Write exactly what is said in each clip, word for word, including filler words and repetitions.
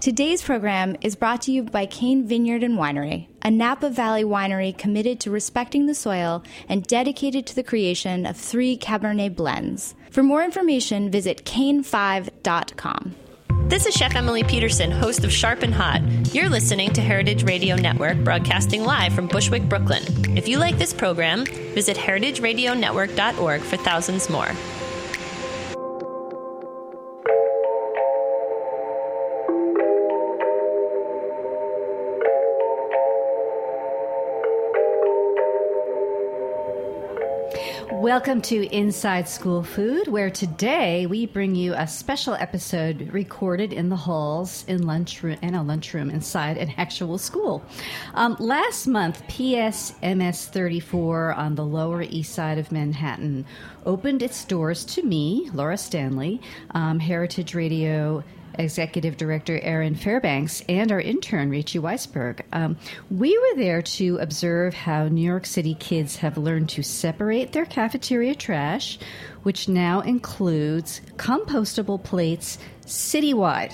Today's program is brought to you by Cane Vineyard and Winery, a Napa Valley winery committed to respecting the soil and dedicated to the creation of three Cabernet blends. For more information, visit cane five dot com. This is Chef Emily Peterson, host of Sharp and Hot. You're listening to Heritage Radio Network, broadcasting live from Bushwick, Brooklyn. If you like this program, visit heritage radio network dot org for thousands more. Welcome to Inside School Food, where today we bring you a special episode recorded in the halls in lunchroom and a lunchroom inside an actual school. Um, last month, P S M S thirty-four on the Lower East Side of Manhattan opened its doors to me, Laura Stanley, um, Heritage Radio Executive Director Erin Fairbanks, and our intern, Rachie Weisberg. Um, we were there to observe how New York City kids have learned to separate their cafeteria trash, which now includes compostable plates citywide.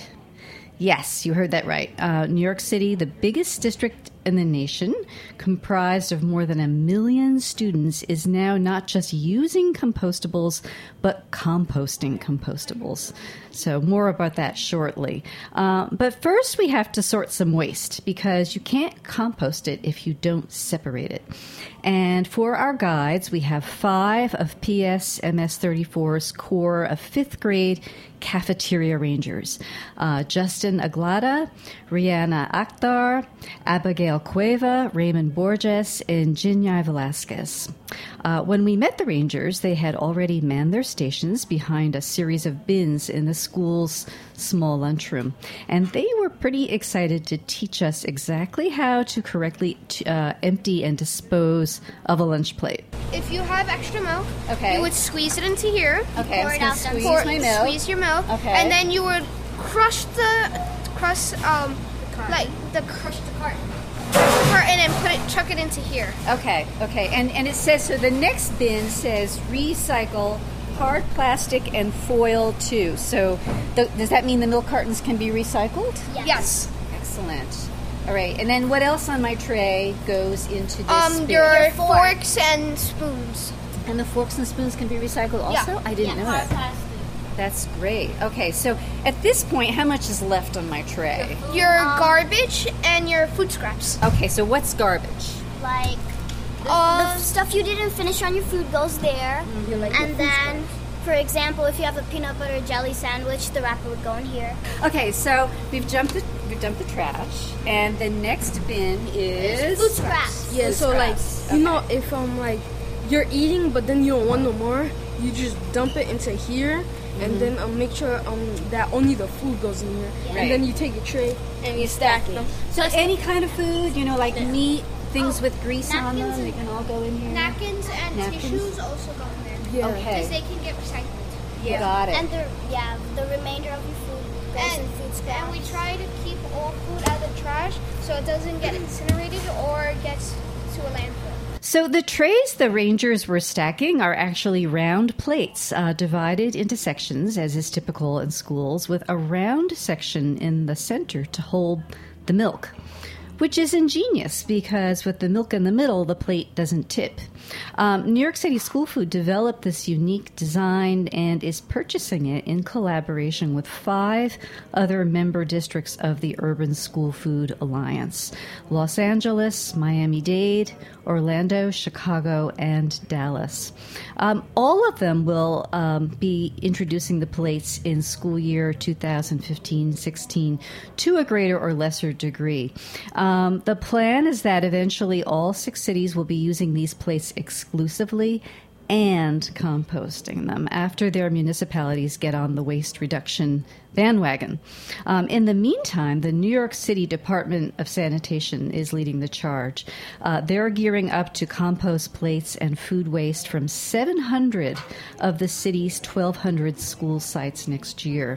Yes, you heard that right. Uh, New York City, the biggest district in the nation, comprised of more than a million students, is now not just using compostables, but composting compostables. So more about that shortly. Uh, but first, we have to sort some waste, because you can't compost it if you don't separate it. And for our guides, we have five of P S M S thirty-four's core of fifth grade cafeteria rangers. Uh, Justin Aglada, Rihanna Akhtar, Abigail Cueva, Raymond Borges, and Jinyai Velasquez. Uh, when we met the rangers, they had already manned their stations behind a series of bins in the school's small lunchroom. And they were pretty excited to teach us exactly how to correctly uh, empty and dispose of a lunch plate. If you have extra milk, okay, you would squeeze it into here. Okay, pour I'm it out squeeze pour, my milk. Squeeze your milk. Okay. And then you would crush the, crush, um, the like, the, crush the carton. Carton and put it, chuck it into here. Okay, okay. And, and it says, so the next bin says recycle hard plastic and foil too. So the, does that mean the milk cartons can be recycled? Yes. yes. Excellent. All right. And then what else on my tray goes into this Um, bin? your, Your forks and spoons. And the forks and spoons can be recycled also? Yeah. I didn't yeah. know that. Plastic. That's great. Okay, so at this point, how much is left on my tray? Your um, garbage and your food scraps. Okay, so what's garbage? Like, the, uh, the stuff you didn't finish on your food goes there. Mm-hmm. Like and then, for example, if you have a peanut butter jelly sandwich, the wrapper would go in here. Okay, so we've jumped the we've dumped the trash, and the next bin is food scraps. Yeah, food so scraps. like, you know, if um like you're eating, but then you don't want no more, you just dump it into here. Mm-hmm. And then um, make sure um, that only the food goes in here. Yeah. Right. And then you take your tray and you stack them. So any kind of food, you know, like yeah. meat, things oh, with grease on them, they can all go in here. Napkins and napkins? tissues also go in there. Yeah. Okay. Because they can get recycled. Yeah. Got it. And the, yeah, the remainder of your food goes and, in food scraps. And we try to keep all food out of the trash so it doesn't get incinerated or gets to a landfill. So the trays the rangers were stacking are actually round plates, uh, divided into sections, as is typical in schools, with a round section in the center to hold the milk, which is ingenious because with the milk in the middle, the plate doesn't tip. Um, New York City School Food developed this unique design and is purchasing it in collaboration with five other member districts of the Urban School Food Alliance: Los Angeles, Miami-Dade, Orlando, Chicago, and Dallas. Um, all of them will um, be introducing the plates in school year two thousand fifteen sixteen to a greater or lesser degree. Um, the plan is that eventually all six cities will be using these plates exclusively and composting them after their municipalities get on the waste reduction bandwagon. Um, in the meantime, the New York City Department of Sanitation is leading the charge. Uh, they're gearing up to compost plates and food waste from seven hundred of the city's twelve hundred school sites next year.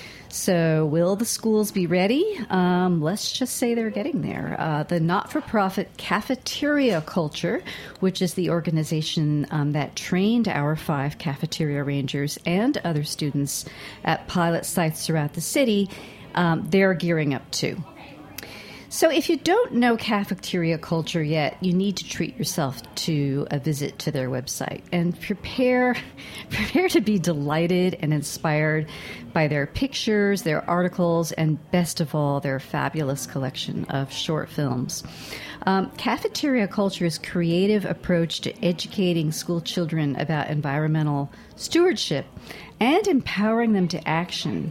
So will the schools be ready? Um, let's just say they're getting there. Uh, the not-for-profit Cafeteria Culture, which is the organization um, that trained our five cafeteria rangers and other students at pilot sites throughout the city, um, they're gearing up too. So if you don't know cafeteria culture yet, you need to treat yourself to a visit to their website and prepare prepare to be delighted and inspired by their pictures, their articles, and best of all, their fabulous collection of short films. Um, Cafeteria Culture's creative approach to educating school children about environmental stewardship and empowering them to action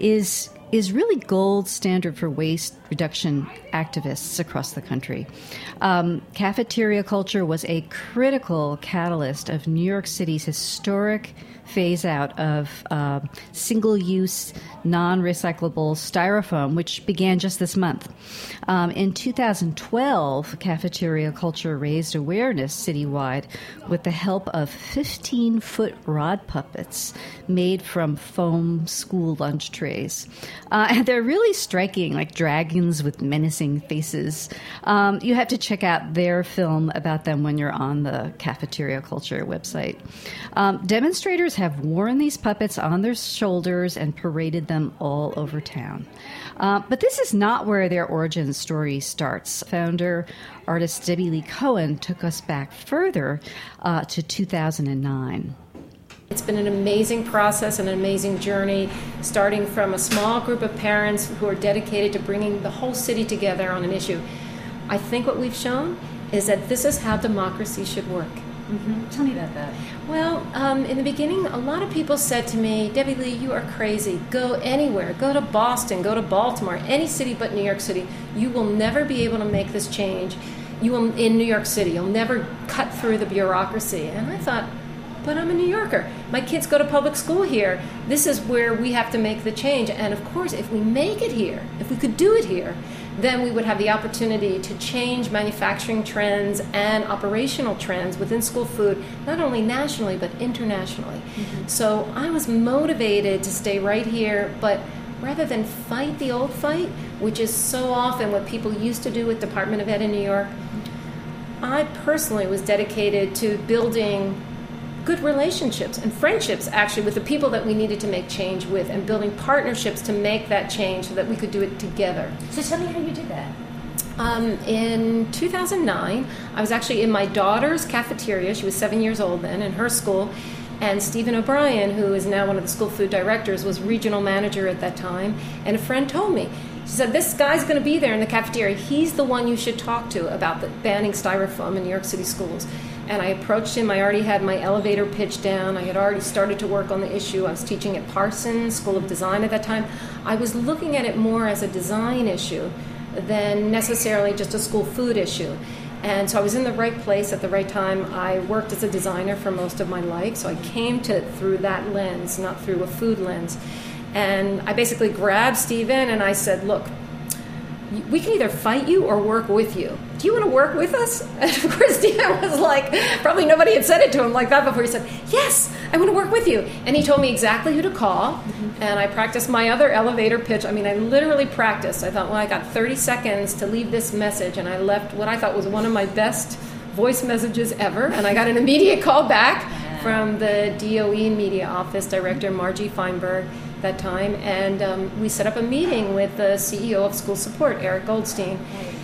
is is really gold standard for waste reduction activists across the country. Um, cafeteria culture was a critical catalyst of New York City's historic phase out of uh, single-use, non-recyclable styrofoam, which began just this month. Um, in two thousand twelve, cafeteria culture raised awareness citywide with the help of fifteen-foot rod puppets made from foam school lunch trays. Uh, and they're really striking, like dragons with menacing faces. Um, you have to check out their film about them when you're on the Cafeteria Culture website. Um, demonstrators have worn these puppets on their shoulders and paraded them all over town. Uh, but this is not where their origin story starts. Founder, artist Debbie Lee Cohen took us back further uh, to two thousand nine. It's been an amazing process and an amazing journey, starting from a small group of parents who are dedicated to bringing the whole city together on an issue. I think what we've shown is that this is how democracy should work. Mm-hmm. Tell me about that. Well, um, in the beginning, a lot of people said to me, Debbie Lee, you are crazy. Go anywhere. Go to Boston. Go to Baltimore. Any city but New York City. You will never be able to make this change. You will in New York City. You'll never cut through the bureaucracy. And I thought, but I'm a New Yorker. My kids go to public school here. This is where we have to make the change. And of course, if we make it here, if we could do it here, then we would have the opportunity to change manufacturing trends and operational trends within school food, not only nationally, but internationally. Mm-hmm. So I was motivated to stay right here, but rather than fight the old fight, which is so often what people used to do with Department of Ed in New York, I personally was dedicated to building good relationships and friendships, actually, with the people that we needed to make change with, and building partnerships to make that change so that we could do it together. So tell me how you did that. Um, in two thousand nine, I was actually in my daughter's cafeteria. She was seven years old then, in her school. And Stephen O'Brien, who is now one of the school food directors, was regional manager at that time. And a friend told me, she said, this guy's going to be there in the cafeteria. He's the one you should talk to about the banning styrofoam in New York City schools. And I approached him. I already had my elevator pitch down. I had already started to work on the issue. I was teaching at Parsons School of Design at that time. I was looking at it more as a design issue than necessarily just a school food issue. And so I was in the right place at the right time. I worked as a designer for most of my life, so I came to it through that lens, not through a food lens. And I basically grabbed Stephen and I said, look, we can either fight you or work with you. Do you want to work with us? And of course, Stephen was like, probably nobody had said it to him like that before. He said, yes, I want to work with you. And he told me exactly who to call. Mm-hmm. And I practiced my other elevator pitch. I mean, I literally practiced. I thought, well, I got thirty seconds to leave this message. And I left what I thought was one of my best voice messages ever. And I got an immediate call back from the D O E Media Office Director, Margie Feinberg, that time, and um, we set up a meeting with the C E O of School Support, Eric Goldstein,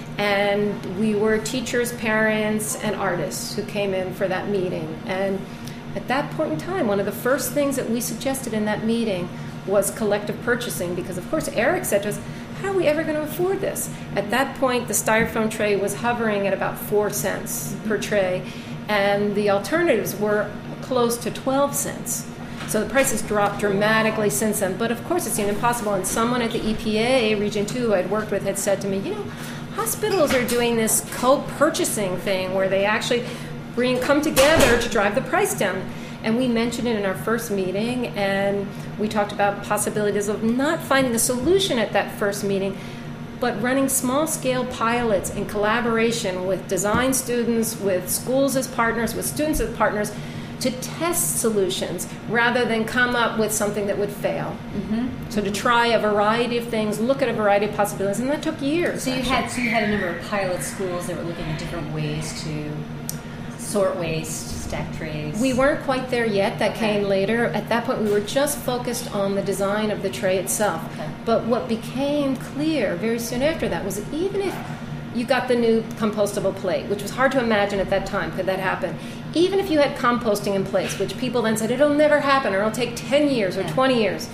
and we were teachers, parents, and artists who came in for that meeting. And at that point in time, one of the first things that we suggested in that meeting was collective purchasing, because of course Eric said to us, how are we ever going to afford this? At that point, the styrofoam tray was hovering at about four cents per tray, and the alternatives were close to twelve cents. So the price has dropped dramatically since then. But of course, it seemed impossible. And someone at the E P A, Region two, who I'd worked with, had said to me, you know, hospitals are doing this co-purchasing thing where they actually bring come together to drive the price down. And we mentioned it in our first meeting, and we talked about possibilities of not finding the solution at that first meeting, but running small-scale pilots in collaboration with design students, with schools as partners, with students as partners, to test solutions rather than come up with something that would fail. Mm-hmm. So to try a variety of things, look at a variety of possibilities, and that took years. So you actually. had so you had a number of pilot schools that were looking at different ways to sort waste, stack trays. We weren't quite there yet. That okay. came later. At that point, we were just focused on the design of the tray itself. Okay. But what became clear very soon after that was that even if you got the new compostable plate, which was hard to imagine at that time, could that happen? Even if you had composting in place, which people then said, it'll never happen, or it'll take ten years or yeah. twenty years.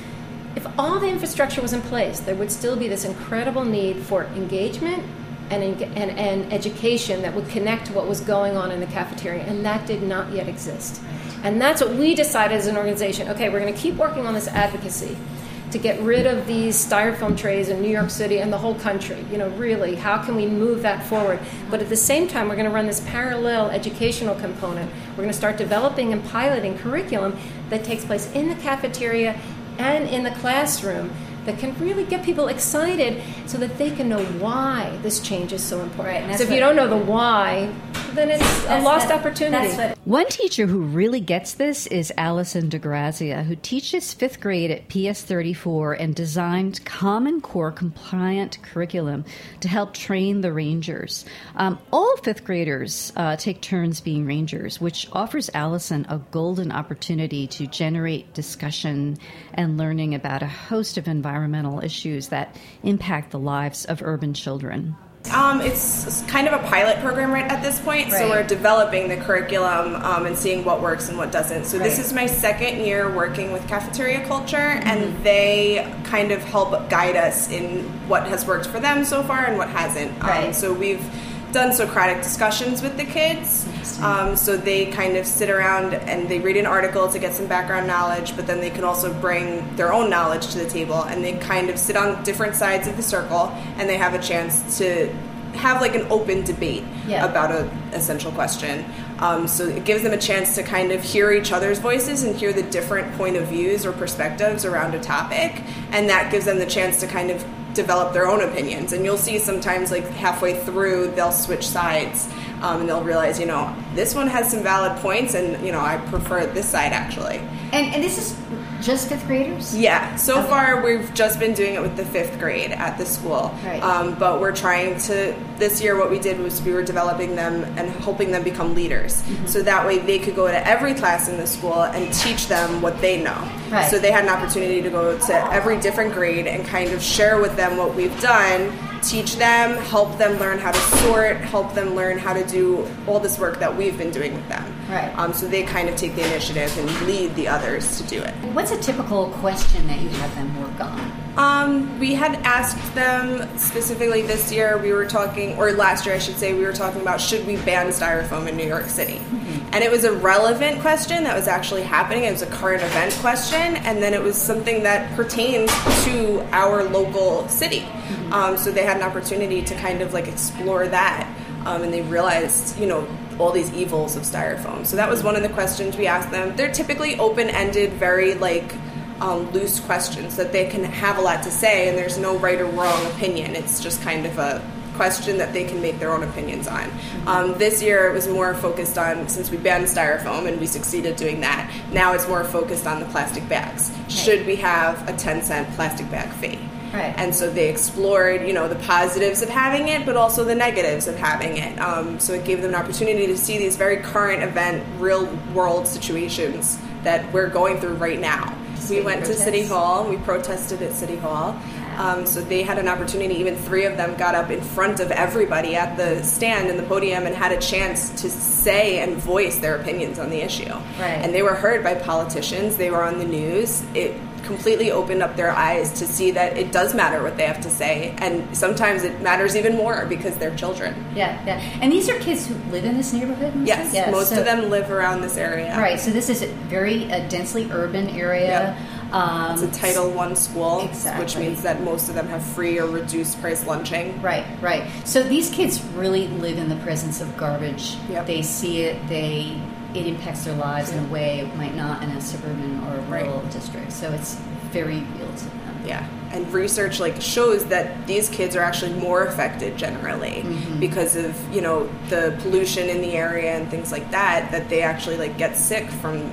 If all the infrastructure was in place, there would still be this incredible need for engagement and, and, and education that would connect to what was going on in the cafeteria, and that did not yet exist. And that's what we decided as an organization. Okay, we're going to keep working on this advocacy to get rid of these styrofoam trays in New York City and the whole country. You know, really, how can we move that forward? But at the same time, we're going to run this parallel educational component. We're going to start developing and piloting curriculum that takes place in the cafeteria and in the classroom that can really get people excited so that they can know why this change is so important. Right, so if you don't know the why, then it's a lost that, opportunity. What, One teacher who really gets this is Allison DeGrazia, who teaches fifth grade at P S thirty-four and designed Common Core compliant curriculum to help train the rangers. Um, all fifth graders uh, take turns being rangers, which offers Allison a golden opportunity to generate discussion and learning about a host of environmental issues that impact the lives of urban children. Um, it's kind of a pilot program right at this point, right. So we're developing the curriculum um, and seeing what works and what doesn't. So right. This is my second year working with cafeteria culture, mm-hmm. and they kind of help guide us in what has worked for them so far and what hasn't. Right. Um, so we've done Socratic discussions with the kids. Um, so they kind of sit around and they read an article to get some background knowledge, but then they can also bring their own knowledge to the table, and they kind of sit on different sides of the circle, and they have a chance to have like an open debate yeah. about a essential question. Um, so it gives them a chance to kind of hear each other's voices and hear the different point of views or perspectives around a topic, and that gives them the chance to kind of develop their own opinions. And you'll see sometimes like halfway through they'll switch sides, um, and they'll realize, you know, this one has some valid points, and you know, I prefer this side actually. And, and this is just fifth graders? Yeah, so okay. far we've just been doing it with the fifth grade at the school. Right. Um, but we're trying to, this year what we did was we were developing them and helping them become leaders. Mm-hmm. So that way they could go to every class in the school and teach them what they know. Right. So they had an opportunity to go to every different grade and kind of share with them what we've done, teach them, help them learn how to sort, help them learn how to do all this work that we've been doing with them. Right. Um, so they kind of take the initiative and lead the others to do it. What's a typical question that you have them work on? Um, we had asked them specifically this year, we were talking, or last year I should say, we were talking about should we ban styrofoam in New York City? Mm-hmm. And it was a relevant question that was actually happening. It was a current event question, and then it was something that pertains to our local city. Mm-hmm. Um, so they had an opportunity to kind of like explore that, um, and they realized, you know, all these evils of styrofoam. So that was one of the questions we asked them. They're typically open-ended, very like um, loose questions that they can have a lot to say, and there's no right or wrong opinion. It's just kind of a question that they can make their own opinions on. Um, this year it was more focused on, since we banned styrofoam and we succeeded doing that, now it's more focused on the plastic bags. Right. Should we have a ten cent plastic bag fee? Right. And so they explored, you know, the positives of having it, but also the negatives of having it. Um, so it gave them an opportunity to see these very current event, real world situations that we're going through right now. We went protest. to City Hall. We protested at City Hall. Um, so they had an opportunity. Even three of them got up in front of everybody at the stand and the podium and had a chance to say and voice their opinions on the issue. Right. And they were heard by politicians. They were on the news. It completely opened up their eyes to see that it does matter what they have to say, and sometimes it matters even more because they're children. Yeah, yeah. And these are kids who live in this neighborhood? Yes, yes, most so, of them live around this area. Right, so this is a very uh, densely urban area. Yep. Um, it's a Title One school, exactly. Which means that most of them have free or reduced price lunching. Right, right. So these kids really live in the presence of garbage. Yep. They see it, they it impacts their lives in a way it might not in a suburban or rural right. district. So it's very real to them. Yeah, and research like shows that these kids are actually more affected generally mm-hmm. because of, you know, the pollution in the area and things like that, that they actually like get sick from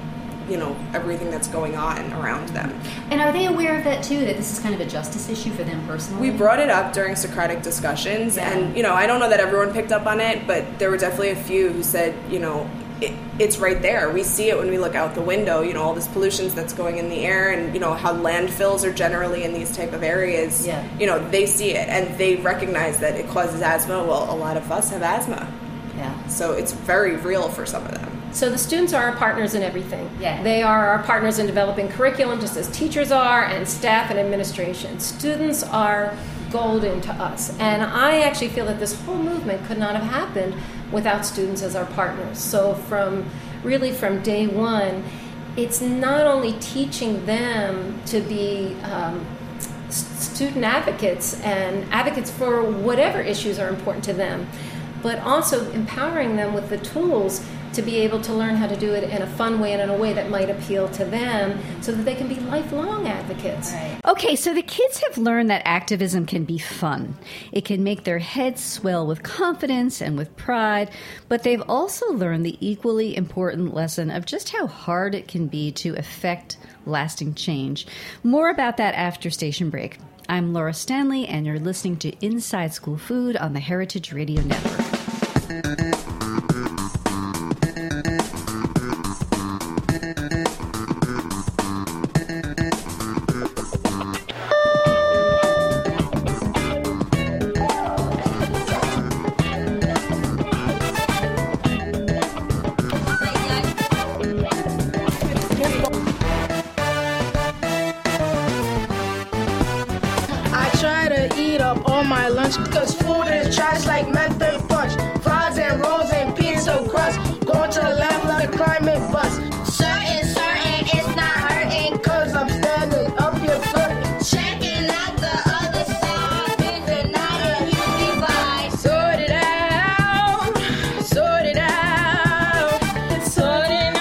you know, everything that's going on around them. And are they aware of that too, that this is kind of a justice issue for them personally? We brought it up during Socratic discussions, yeah. and, you know, I don't know that everyone picked up on it, but there were definitely a few who said, you know, it, it's right there. We see it when we look out the window, you know, all this pollution that's going in the air, and, you know, how landfills are generally in these type of areas. Yeah. You know, they see it, and they recognize that it causes asthma. Well, a lot of us have asthma. Yeah. So it's very real for some of them. So the students are our partners in everything. Yeah. They are our partners in developing curriculum, just as teachers are, and staff and administration. Students are golden to us. And I actually feel that this whole movement could not have happened without students as our partners. So from really from day one, it's not only teaching them to be um, student advocates and advocates for whatever issues are important to them, but also empowering them with the tools to be able to learn how to do it in a fun way and in a way that might appeal to them so that they can be lifelong advocates. Right. Okay, so the kids have learned that activism can be fun. It can make their heads swell with confidence and with pride, but they've also learned the equally important lesson of just how hard it can be to affect lasting change. More about that after station break. I'm Laura Stanley, and you're listening to Inside School Food on the Heritage Radio Network. Cause food is trash like method punch. Fries and rolls and pizza crust. Going to the left of the climate bus. Certain, certain, it's not hurting. Cause I'm standing up your foot. Checking out the other side. Vision not a new device. Sort it out. Sort it out. Sort it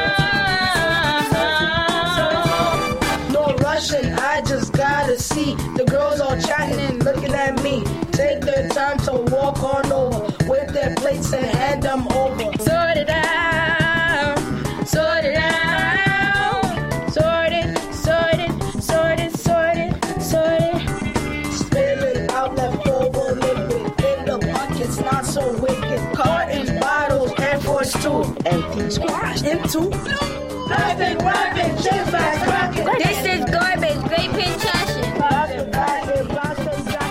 out. No rushing, I just gotta see. The girls all chatting and looking at me. Take their time to walk on over with their plates and hand them over. Sort it out, sort it out, sort it, sort it, sort it, sort it, sort it. Spilling out leftover liquid in the buckets, not so wicked. Cartons, bottles, Air Force Two, empty squash into plastic wrapping, chips bags cracking. This is garbage, great pin trashing. Plastic plastic, plastic jacket.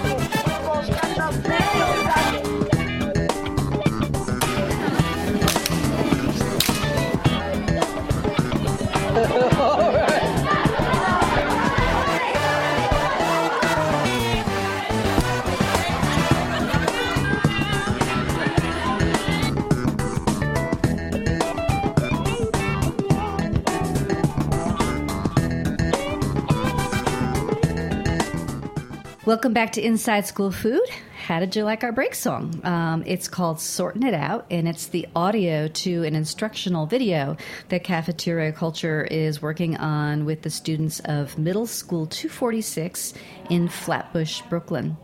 Welcome back to Inside School Food. How did you like our break song? Um, it's called Sorting It Out, and it's the audio to an instructional video that Cafeteria Culture is working on with the students of Middle School two forty-six in Flatbush, Brooklyn.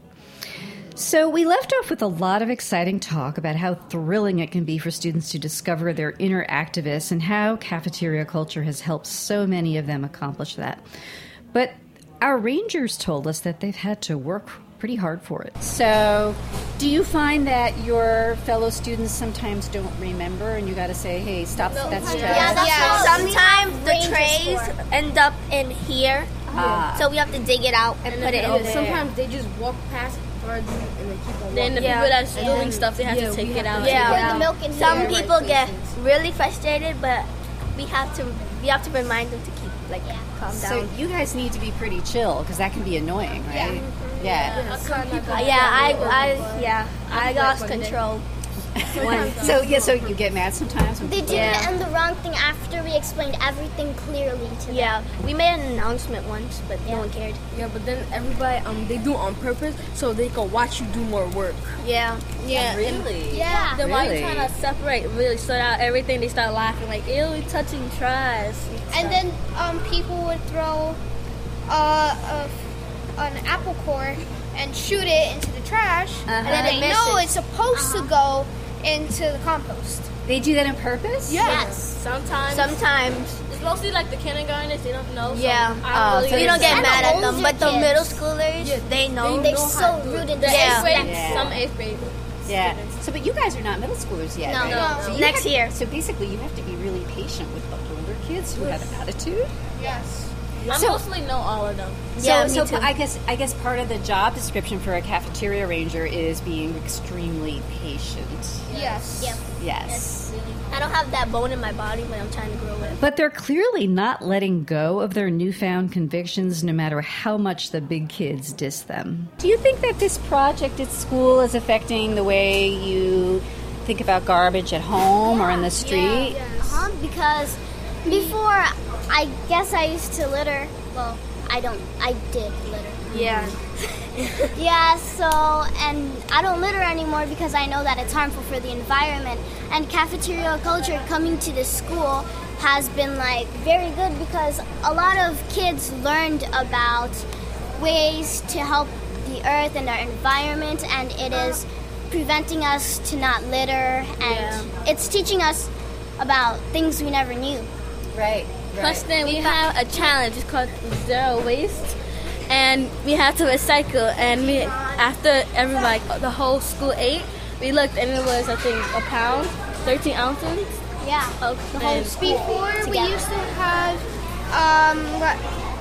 So we left off with a lot of exciting talk about how thrilling it can be for students to discover their inner activists and how Cafeteria Culture has helped so many of them accomplish that. But our rangers told us that they've had to work pretty hard for it. So do you find that your fellow students sometimes don't remember and you got to say, hey, stop, No, that's yeah, trash? yeah, that's Yeah, sometimes the Rangers trays for. end up in here, Ah. so we have to dig it out and put it in Yeah, there. sometimes they just walk past and they keep on Then the walking. people Yeah. that's doing And- stuff, they have yeah, to take we it have out. to Yeah. take it Put out. the milk in Some here. people Right get places. really frustrated, but we have to we have to remind them to keep like calm So down. you guys need to be pretty chill because that can be annoying, right? Yeah. Uh, yeah, I, I yeah I lost control. So yeah, so you get mad sometimes when They people- did Yeah. it And the wrong thing after we explained everything clearly to them. Yeah, we made an announcement once, but no one cared. Yeah, but then everybody, um, they do it on purpose so they can watch you do more work. Yeah. Yeah. Really? Yeah. Then while Really? you're trying to separate, really sort out everything, they start laughing like, ew, we touching trash. And then um, people would throw uh, a, an apple core and shoot it into the trash, and then And they it know misses. it's supposed to go into the compost. They do that on purpose? Yeah. Yes. Sometimes. Sometimes. mostly like the kindergartners, they don't know. So Yeah. I Oh, really so we don't get and mad the at them, older but the kids, middle schoolers, they know. They're so rude and The eighth yeah. grade, Yeah. some eighth grade. Yeah. So, but you guys are not middle schoolers yet, No. right? No. So you Next have- year. So basically, you have to be really patient with the older kids who have attitude. Yes. I So- mostly know all of them. So, Yeah, me so too. I guess I guess part of the job description for a cafeteria ranger is being extremely patient. Yes. Yep. Yes. I don't have that bone in my body when I'm trying to grow it. But they're clearly not letting go of their newfound convictions no matter how much the big kids diss them. Do you think that this project at school is affecting the way you think about garbage at home or in the street? Uh-huh, because before, I guess I used to litter. Well, I don't. I did litter. Yeah. Yeah, so, and I don't litter anymore because I know that it's harmful for the environment. And cafeteria culture coming to the school has been, like, very good because a lot of kids learned about ways to help the earth and our environment, and it is preventing us to not litter, and Yeah. it's teaching us about things we never knew. Right. Plus, then we have a challenge. It's called Zero Waste, and we have to recycle. And we, after everybody, the whole school ate, we looked, and it was I think a pound, thirteen ounces. Yeah. Of The whole and- school Before we together. used to have um, what,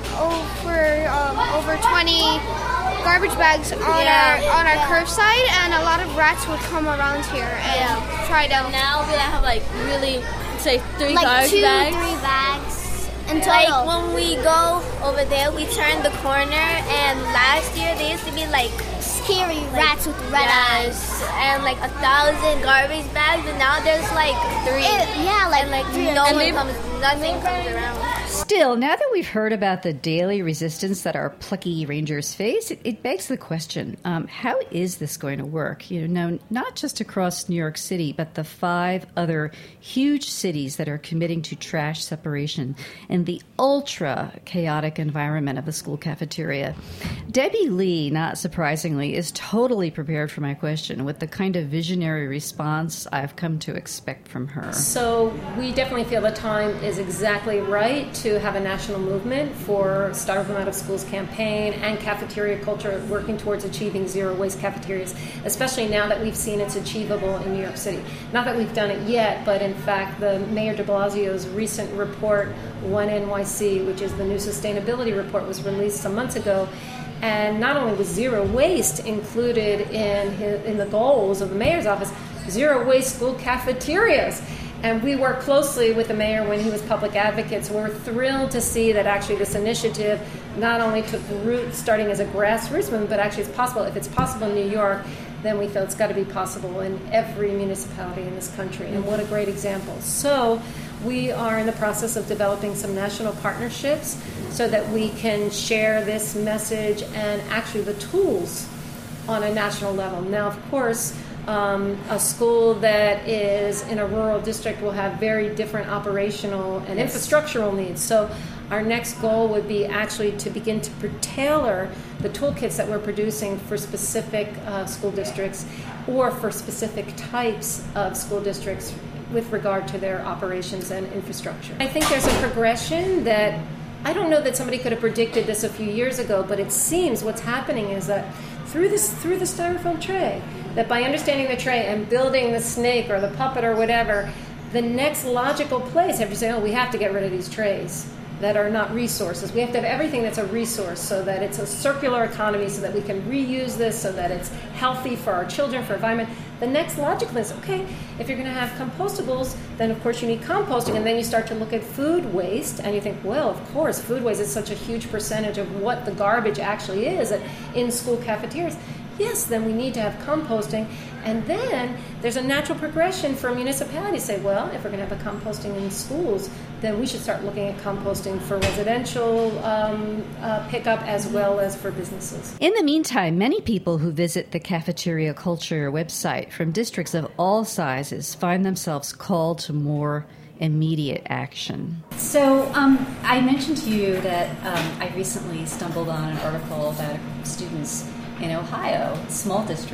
over um, over twenty garbage bags on Yeah. our on our Yeah. curbside, and a lot of rats would come around here and Yeah. try to. Now we have like really, say three like garbage two, bags. three bags in Like total. when we go over there, we turn the corner, and last year there used to be like Scary rats with red eyes. yes, and like a thousand garbage bags, and now there's like three. It- yeah, like and like three or no four. one comes, nothing comes around. Still, now that we've heard about the daily resistance that our plucky rangers face, it, it begs the question, um, how is this going to work? You know, not just across New York City, but the five other huge cities that are committing to trash separation in the ultra chaotic environment of the school cafeteria. Debbie Lee, not surprisingly, is totally prepared for my question with the kind of visionary response I've come to expect from her. So we definitely feel the time is exactly right to have a national movement for Starve Them Out of Schools campaign and cafeteria culture working towards achieving zero waste cafeterias, especially now that we've seen it's achievable in New York City. Not that we've done it yet, but in fact the Mayor de Blasio's recent report, one N Y C, which is the new sustainability report, was released some months ago. And not only was zero waste included in his, in the goals of the mayor's office, zero waste school cafeterias. And we worked closely with the mayor when he was public advocate, so we're thrilled to see that actually this initiative not only took root starting as a grassroots movement, but actually it's possible. If it's possible in New York, then we feel it's got to be possible in every municipality in this country. And what a great example. So we are in the process of developing some national partnerships so that we can share this message and actually the tools on a national level. Now, of course, um, a school that is in a rural district will have very different operational and Yes. infrastructural needs. So our next goal would be actually to begin to tailor the toolkits that we're producing for specific uh, school districts or for specific types of school districts with regard to their operations and infrastructure. I think there's a progression that I don't know that somebody could have predicted this a few years ago, but it seems what's happening is that through this through the styrofoam tray, that by understanding the tray and building the snake or the puppet or whatever, the next logical place, after you say, oh, we have to get rid of these trays that are not resources. We have to have everything that's a resource so that it's a circular economy, so that we can reuse this, so that it's healthy for our children, for environment. The next logical is, okay, if you're going to have compostables, then of course you need composting, and then you start to look at food waste, and you think, well, of course, food waste is such a huge percentage of what the garbage actually is in school cafeterias. Yes, then we need to have composting. And then there's a natural progression for municipalities to say, well, if we're going to have a composting in schools, then we should start looking at composting for residential um, uh, pickup as well as for businesses. In the meantime, many people who visit the Cafeteria Culture website from districts of all sizes find themselves called to more immediate action. So um, I mentioned to you that um, I recently stumbled on an article about students in Ohio, a small district,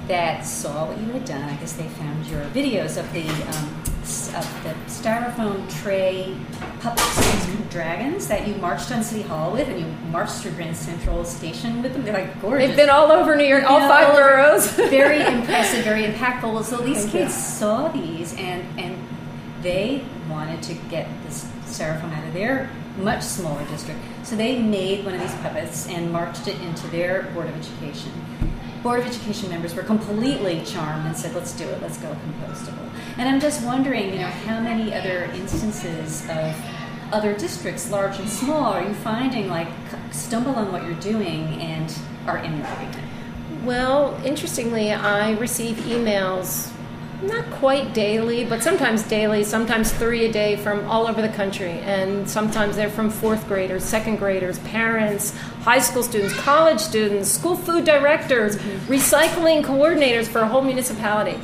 that saw what you had done. I guess they found your videos of the um, of the styrofoam tray puppets, mm-hmm. dragons that you marched on City Hall with, and you marched through Grand Central Station with them. They're like gorgeous. They've been all over New York, all you know, five boroughs. Very impressive, very impactful. So these Thank kids you. saw these, and and they wanted to get this styrofoam out of their much smaller district. So they made one of these puppets and marched it into their Board of Education. Board of Education members were completely charmed and said, let's do it, let's go compostable. And I'm just wondering, you know, how many other instances of other districts, large and small, are you finding, like, stumble on what you're doing and are emulating it? Well, interestingly, I receive emails not quite daily, but sometimes daily, sometimes three a day from all over the country. And sometimes they're from fourth graders, second graders, parents, high school students, college students, school food directors, mm-hmm. recycling coordinators for a whole municipality.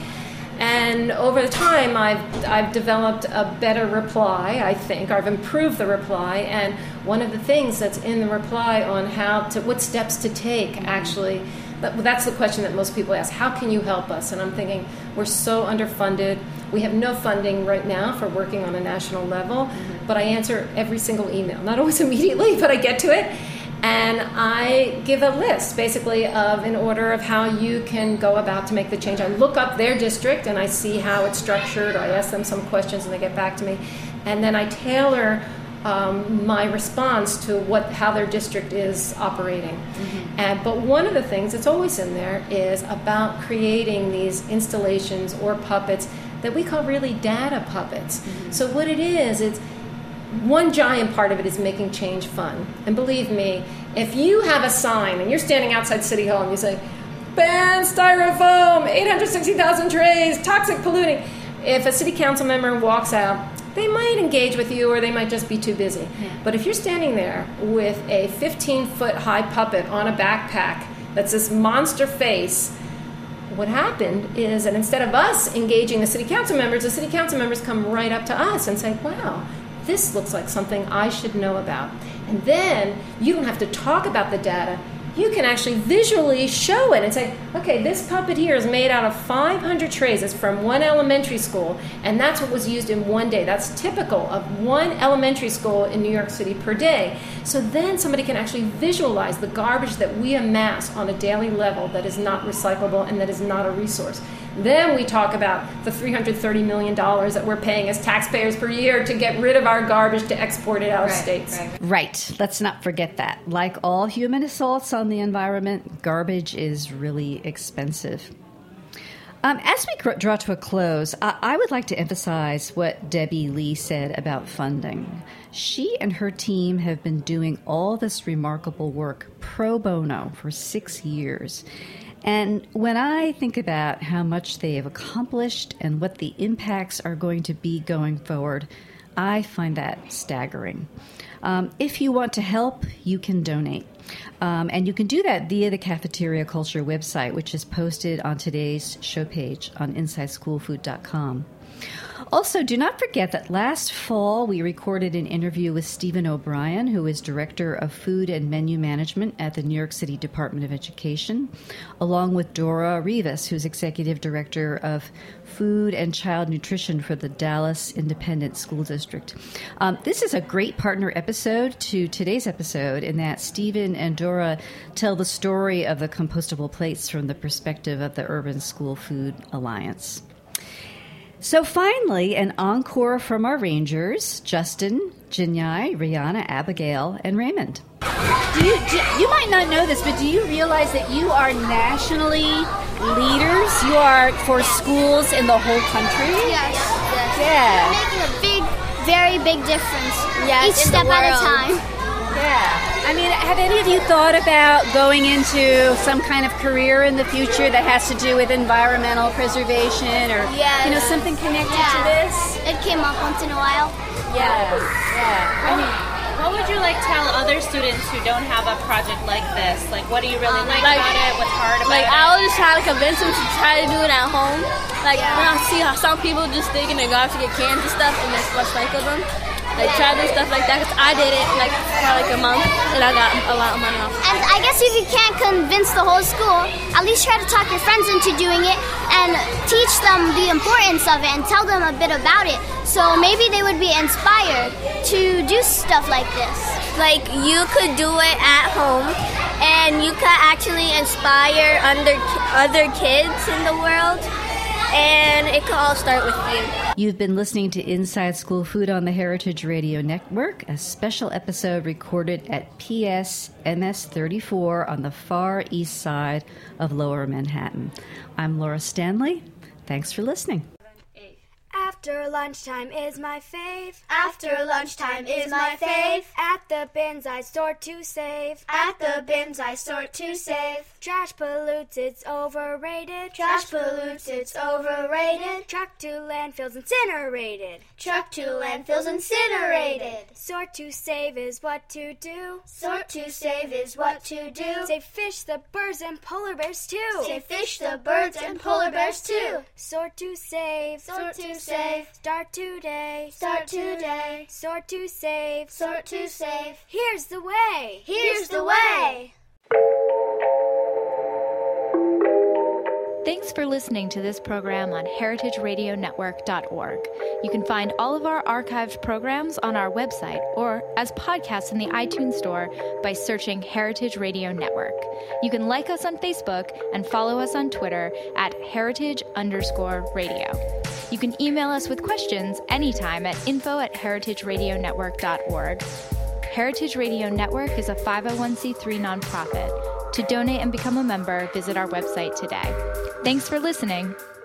And over the time, I've, I've developed a better reply, I think. I've improved the reply. And one of the things that's in the reply on how to, what steps to take, mm-hmm. actually, but that's the question that most people ask. How can you help us? And I'm thinking, we're so underfunded. We have no funding right now for working on a national level. Mm-hmm. But I answer every single email. Not always immediately, but I get to it. And I give a list, basically, of an order of how you can go about to make the change. I look up their district, and I see how it's structured. I ask them some questions, and they get back to me. And then I tailor Um, my response to what how their district is operating. Mm-hmm. And but one of the things that's always in there is about creating these installations or puppets that we call really data puppets. Mm-hmm. So what it is, it's one giant part of it is making change fun. And believe me, if you have a sign and you're standing outside City Hall and you say, ban styrofoam, eight hundred sixty thousand trays, toxic polluting, if a city council member walks out, they might engage with you or they might just be too busy. Yeah. But if you're standing there with a fifteen-foot high puppet on a backpack that's this monster face, what happened is that instead of us engaging the city council members, the city council members come right up to us and say, wow, this looks like something I should know about. And then you don't have to talk about the data. You can actually visually show it and say, okay, this puppet here is made out of five hundred trays. It's from one elementary school, and that's what was used in one day. That's typical of one elementary school in New York City per day. So then somebody can actually visualize the garbage that we amass on a daily level that is not recyclable and that is not a resource. Then we talk about the three hundred thirty million dollars that we're paying as taxpayers per year to get rid of our garbage to export it out right, of states. Right, right. Let's not forget that. Like all human assaults on the environment, garbage is really expensive. Um, as we draw to a close, I, I would like to emphasize what Debbie Lee said about funding. She and her team have been doing all this remarkable work pro bono for six years. And when I think about how much they have accomplished and what the impacts are going to be going forward, I find that staggering. Um, if you want to help, you can donate. Um, and you can do that via the Cafeteria Culture website, which is posted on today's show page on inside school food dot com. Also, do not forget that last fall we recorded an interview with Stephen O'Brien, who is Director of Food and Menu Management at the New York City Department of Education, along with Dora Rivas, who's Executive Director of Food and Child Nutrition for the Dallas Independent School District. Um, this is a great partner episode to today's episode in that Stephen and Dora tell the story of the compostable plates from the perspective of the Urban School Food Alliance. So finally, an encore from our Rangers, Justin, Jinyai, Rihanna, Abigail, and Raymond. Do you, do, you might not know this, but do you realize that you are nationally leaders? You are for schools in the whole country? Yes. yes. Yeah. You're making a big, very big difference. Yes, each step at a time. Yeah. I mean, have any of you thought about going into some kind of career in the future that has to do with environmental preservation or, yes. you know, something connected yeah. to this? It came up once in a while. Yeah, yeah. I mean, what would you like tell other students who don't have a project like this? Like, what do you really um, like, like about it? What's hard about like, it? Like, I always try to convince them to try to do it at home. Like, yeah. when I see how some people just dig in their garbage to get cans and stuff and just recycle them. like try to do stuff like that. Cause I did it like for like a month, and I got a lot of money off. And I guess if you can't convince the whole school, at least try to talk your friends into doing it and teach them the importance of it and tell them a bit about it. So maybe they would be inspired to do stuff like this. Like you could do it at home, and you could actually inspire under, other kids in the world, and it could all start with you. You've been listening to Inside School Food on the Heritage Radio Network, a special episode recorded at P S M S thirty-four on the far east side of Lower Manhattan. I'm Laura Stanley. Thanks for listening. After lunchtime is my fave. After lunchtime is my fave. At the bins I sort to save. At the bins I sort to save. Trash pollutes, it's overrated. Trash pollutes, it's overrated. Truck to landfills, incinerated. Truck to landfills, incinerated. Sort to save is what to do. Sort to save is what to do. Save fish, the birds, and polar bears too. Save fish, the birds, and polar bears too. Sort to save. Sort to save. Start today. Start today. Sort to save. Sort to save. Here's the way. Here's the way. Thanks for listening to this program on heritage radio network dot org. You can find all of our archived programs on our website or as podcasts in the iTunes Store by searching Heritage Radio Network. You can like us on Facebook and follow us on Twitter at heritage underscore radio. You can email us with questions anytime at info at heritage radio network dot org. Heritage Radio Network is a five oh one c three nonprofit. To donate and become a member, visit our website today. Thanks for listening.